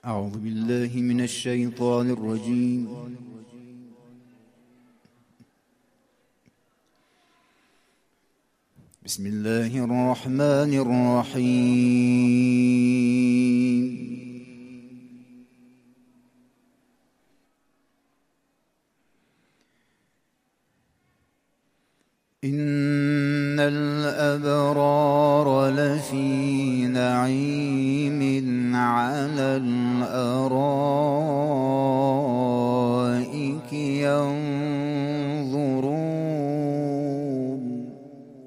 أعوذ بالله من الشيطان الرجيم. بسم الله الرحمن الرحيم. إن الأبرار لفي نعيم على الأرائك ينظرون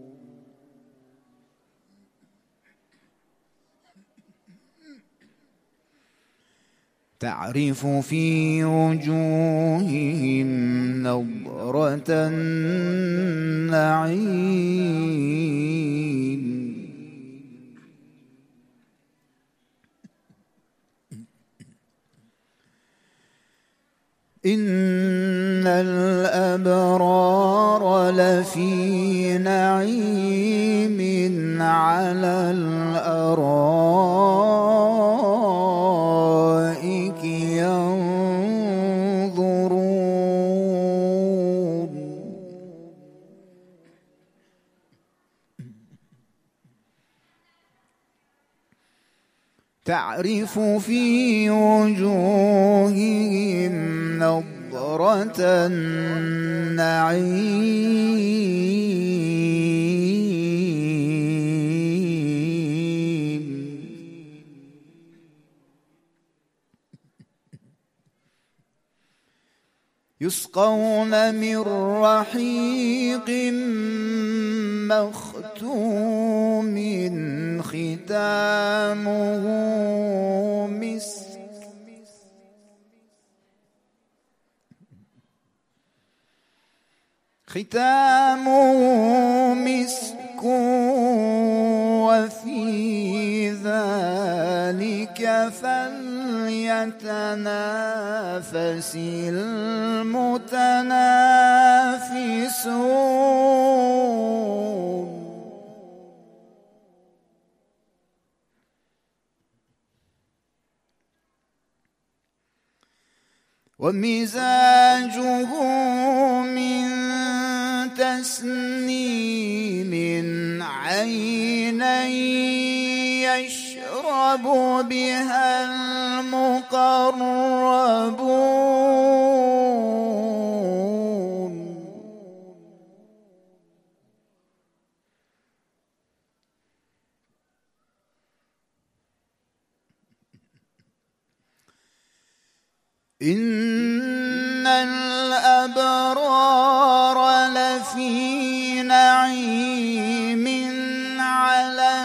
تعرف في وجوههم نضرة النعيم إن الأبرار لفي نعيم على الأرائك ينظرون تعرف في وجوههم نضرة النعيم يسقون من رحيق مختوم ختامه مسك وفي ذلك فليتنافس المتنافسون ومزاجه من تسنيم عينا يشرب بها المقربون إن الأبرار لفي نعيم على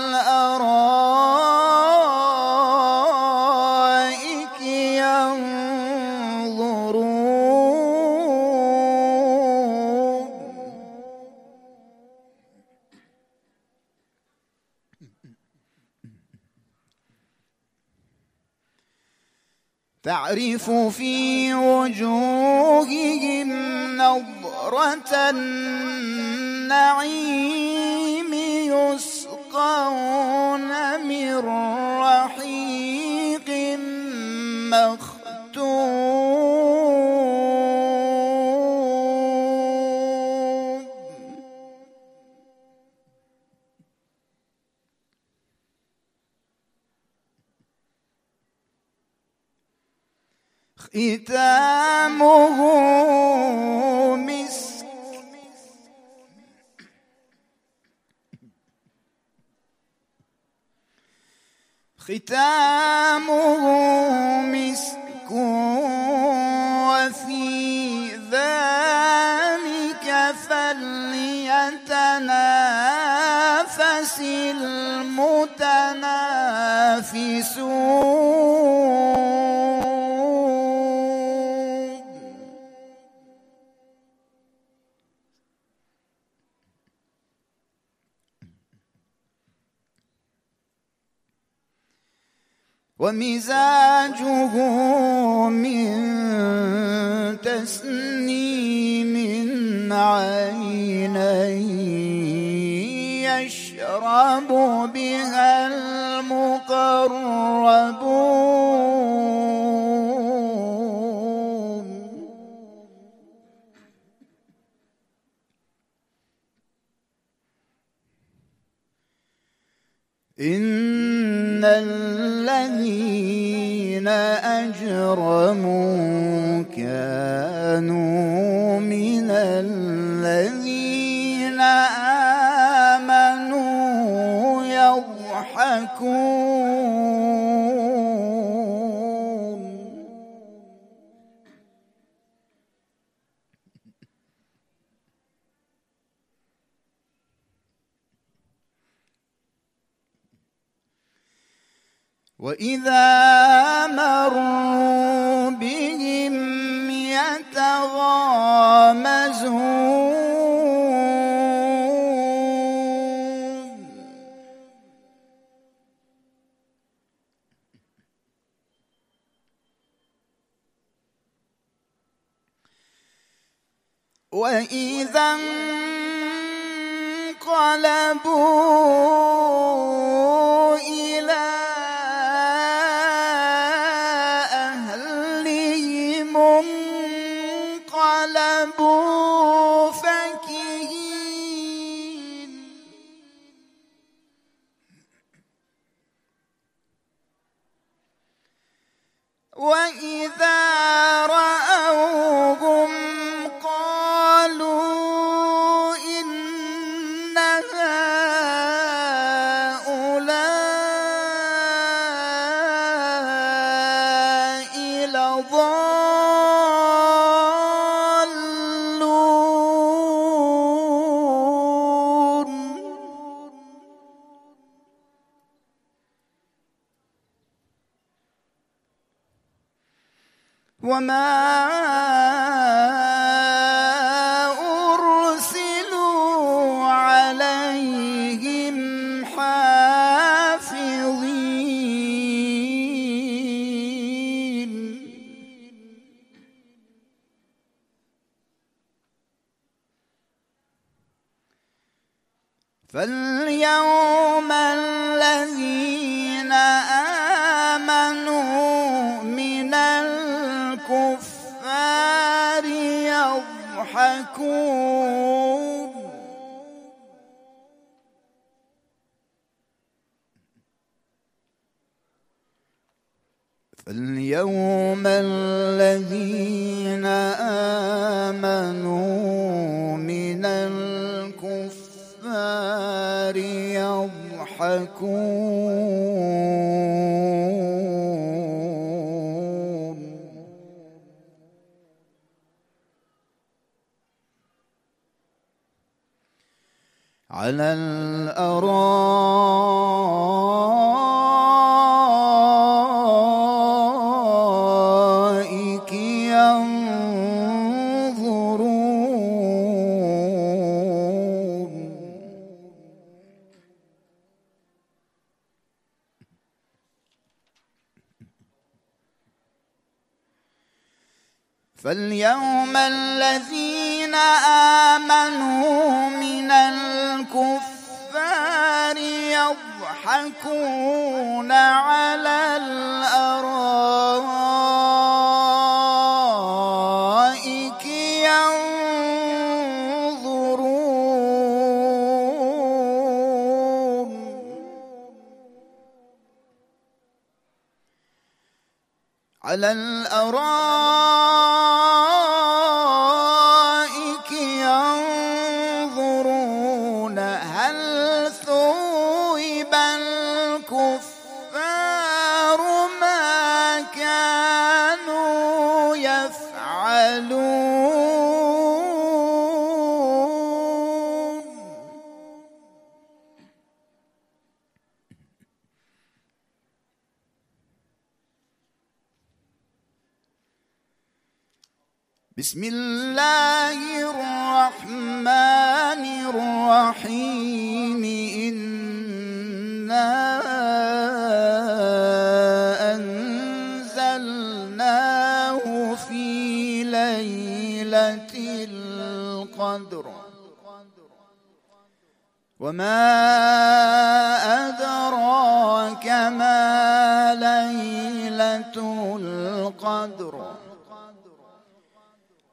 الأرائك ينظرون تعرف في وجوههم نضرة النعيم يسقون من رحيق مختوم ختامه مسك وفي ذلك فليتنافس المتنافسون ومزاجه من تسنيم عينا يشرب بها المقربون إن الذين أجرموا كانوا من الذين آمنوا يضحكون. وإذا مروا بهم يتغامزون. وإذا انقلبوا إلى أهلهم انقلبوا فكهين. وإذا رأوهم قالوا إن هؤلاء لضالون. وما أرسلوا عليهم حافظين. فاليوم الذين آمنوا من الكفار يضحكون. فاليوم الذين آمنوا من الكفار يضحكون. على الأرائك ينظرون. فاليوم الذين آمنوا من الكفار يضحكون على الأرائك ينظرون. على الأرائك ينظرون هل ثوب الكفار ما كانوا يفعلون. بسم الله الرحمن الرحيم. إنا أنزلناه في ليلة القدر وما أدراك ما ليلة القدر.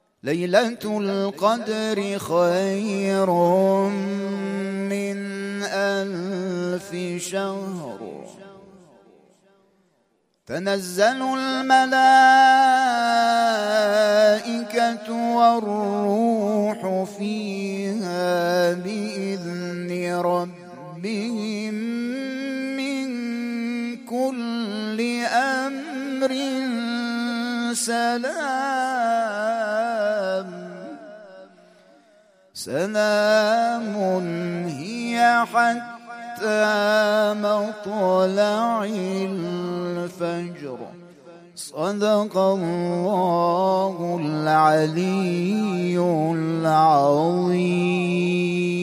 ليلة القدر خير من ألف شهر تنزل الملائكة والروح فيها بإذن ربهم من كل أمر سلام هي حتى مطلع الفجر. صدق الله العلي العظيم.